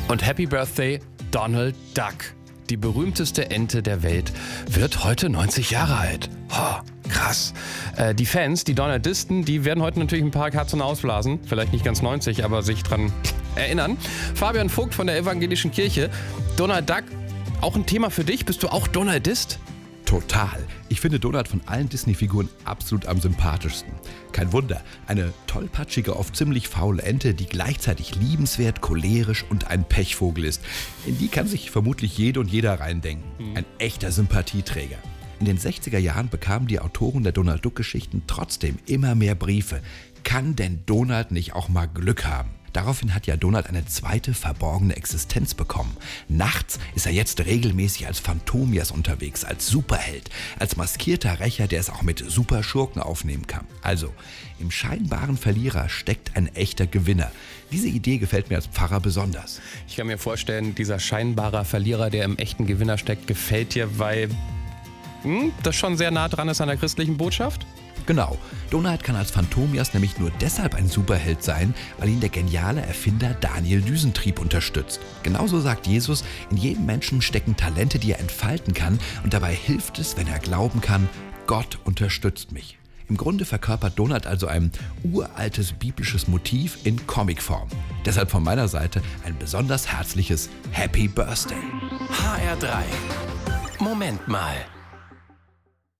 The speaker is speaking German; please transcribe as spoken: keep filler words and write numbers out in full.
Und Happy Birthday, Donald Duck. Die berühmteste Ente der Welt wird heute neunzig Jahre alt. Oh, krass. Äh, die Fans, die Donaldisten, die werden heute natürlich ein paar Katzen ausblasen. Vielleicht nicht ganz neunzig, aber sich dran erinnern. Fabian Vogt von der Evangelischen Kirche. Donald Duck, auch ein Thema für dich? Bist du auch Donaldist? Total. Ich finde Donald von allen Disney-Figuren absolut am sympathischsten. Kein Wunder, eine tollpatschige, oft ziemlich faule Ente, die gleichzeitig liebenswert, cholerisch und ein Pechvogel ist. In die kann sich vermutlich jede und jeder reindenken. Ein echter Sympathieträger. In den sechziger Jahren bekamen die Autoren der Donald-Duck-Geschichten trotzdem immer mehr Briefe. Kann denn Donald nicht auch mal Glück haben? Daraufhin hat ja Donald eine zweite verborgene Existenz bekommen. Nachts ist er jetzt regelmäßig als Phantomias unterwegs, als Superheld, als maskierter Rächer, der es auch mit Superschurken aufnehmen kann. Also, im scheinbaren Verlierer steckt ein echter Gewinner. Diese Idee gefällt mir als Pfarrer besonders. Ich kann mir vorstellen, dieser scheinbare Verlierer, der im echten Gewinner steckt, gefällt dir, weil hm, das schon sehr nah dran ist an der christlichen Botschaft? Genau. Donald kann als Phantomias nämlich nur deshalb ein Superheld sein, weil ihn der geniale Erfinder Daniel Düsentrieb unterstützt. Genauso sagt Jesus, in jedem Menschen stecken Talente, die er entfalten kann, und dabei hilft es, wenn er glauben kann, Gott unterstützt mich. Im Grunde verkörpert Donald also ein uraltes biblisches Motiv in Comicform. Deshalb von meiner Seite ein besonders herzliches Happy Birthday. H R drei. Moment mal.